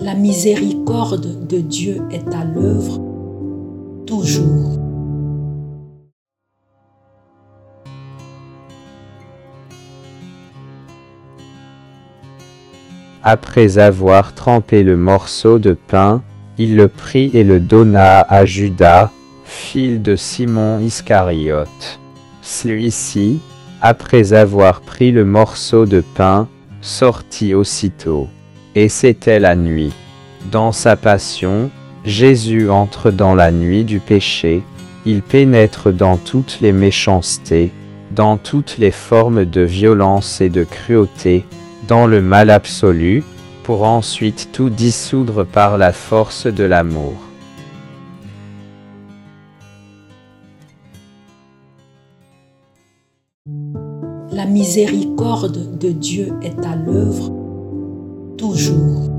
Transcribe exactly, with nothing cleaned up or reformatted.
La miséricorde de Dieu est à l'œuvre toujours. Après avoir trempé le morceau de pain, il le prit et le donna à Judas, fils de Simon Iscariote. Celui-ci, après avoir pris le morceau de pain, sortit aussitôt. Et c'était la nuit. Dans sa passion, Jésus entre dans la nuit du péché, il pénètre dans toutes les méchancetés, dans toutes les formes de violence et de cruauté, dans le mal absolu, pour ensuite tout dissoudre par la force de l'amour. La miséricorde de Dieu est à l'œuvre toujours.